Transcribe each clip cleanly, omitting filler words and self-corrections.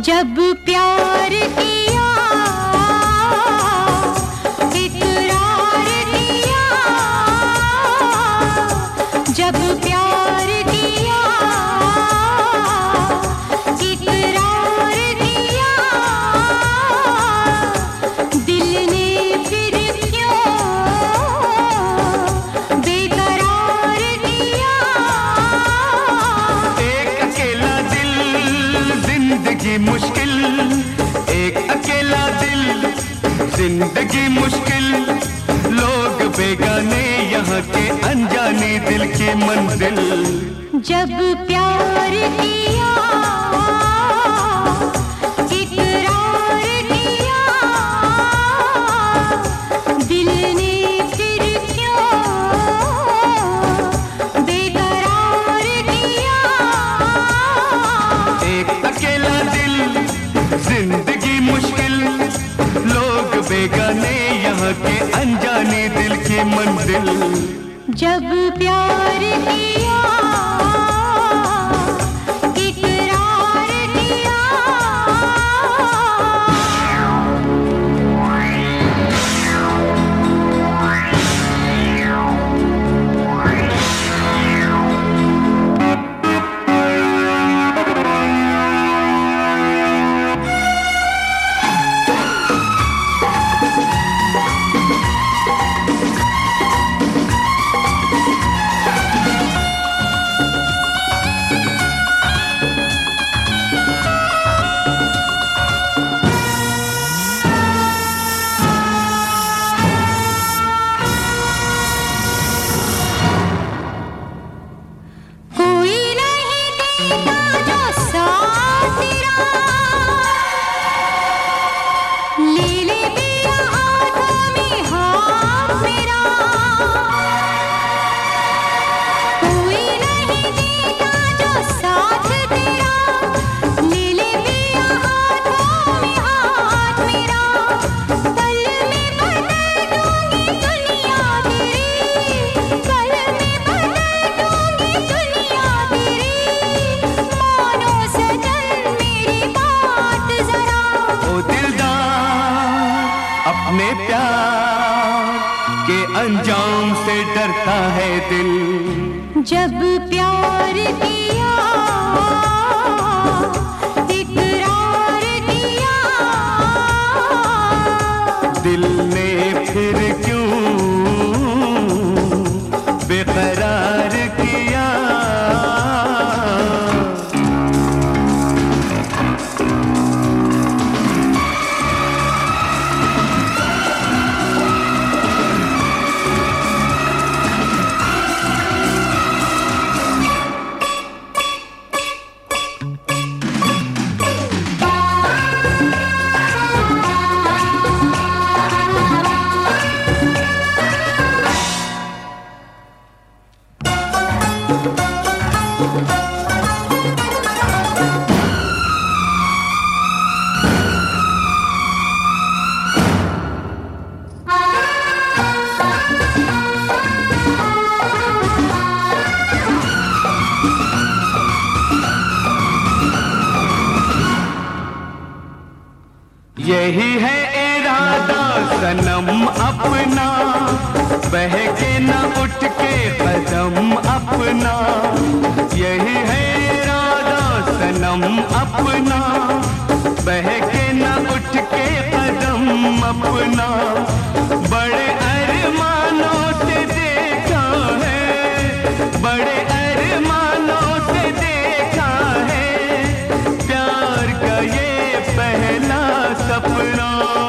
जब प्यार किया इकरार किया, जब प्यार किया इकरार किया, दिल ने फिर क्यों बेकरार किया। एक अकेला दिल जिंदगी मुश्किल, एक अकेला दिल जिंदगी मुश्किल, लोग बेगाने यहाँ के अनजाने दिल की मंजिल। जब प्यार किया इकरार किया, दिल ने फिर क्यों बेकरार किया। एक अकेला दिल जिंदगी मुश्किल, लोग बेगाने यहाँ के अनजाने दिल की मंजिल। जब प्यार किया इकरार किया। अपने प्यार के अंजाम से डरता है दिल। जब प्यार किया इकरार किया, दिल ने फिर क्यों बेकरार किया। यही है इरादा सनम अपना, बहके न उठ के कदम अपना। यही है इरादा सनम अपना, बहके न उठ के कदम अपना। बड़े अरमानों से देखा है, बड़े अरमानों से देखा है, प्यार का ये पहला सपना।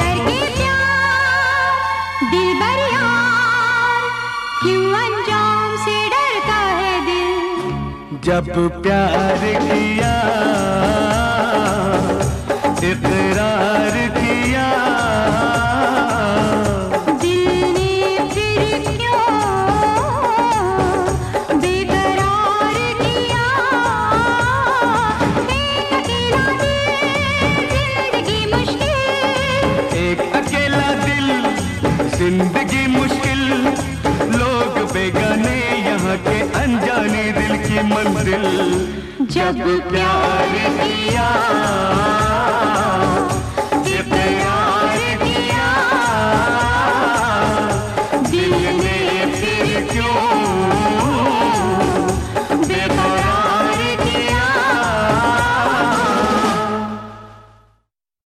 दिलबर यार क्यों अंजाम से डरता है दिल। जब प्यार किया इकरार किया, दिल ने फिर क्यों बेकरार किया। एक अकेला दिल जिंदगी मुश्किल, लोग बेगाने यहाँ के अनजाने दिल की मंजिल। जब प्यार किया